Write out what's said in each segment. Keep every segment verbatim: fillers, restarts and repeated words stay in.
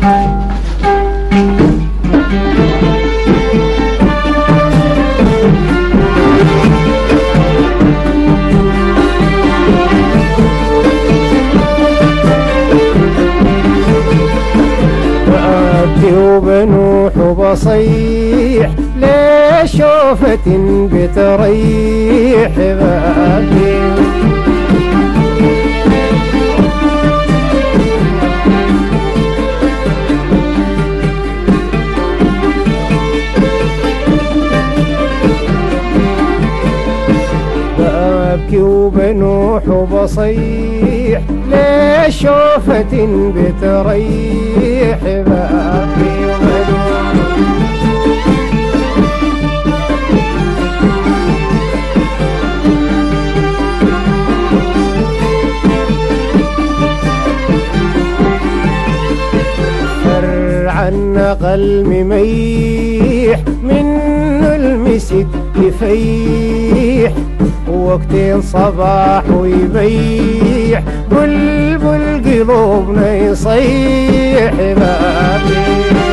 وبنوح وبصيح ليش شوفة بتريح بابي. بابكي وبنوح وبصيح ليش شوفة بتريح بابي. فرعنا قلب مميح منه المسك يفيح وقتين صباح ويبيح بلبل قلوبنا يصيح بابي.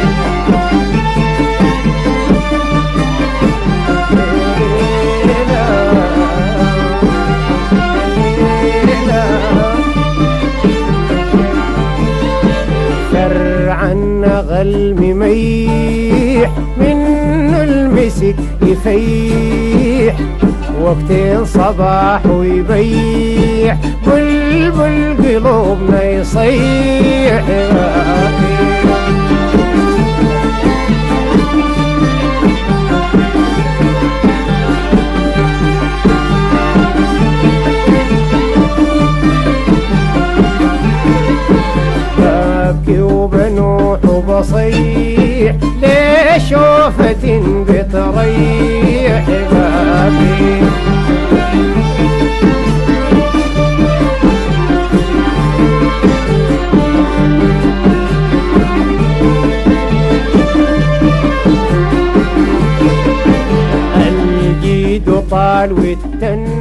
فرعنا غل مميح منه المسك يفيح وقتين صباح ويبيح بلبل قلوبنا يصيح بابكي وبنوح وبصيح ليش شوفة بتريح بابي. الجيد طال والتن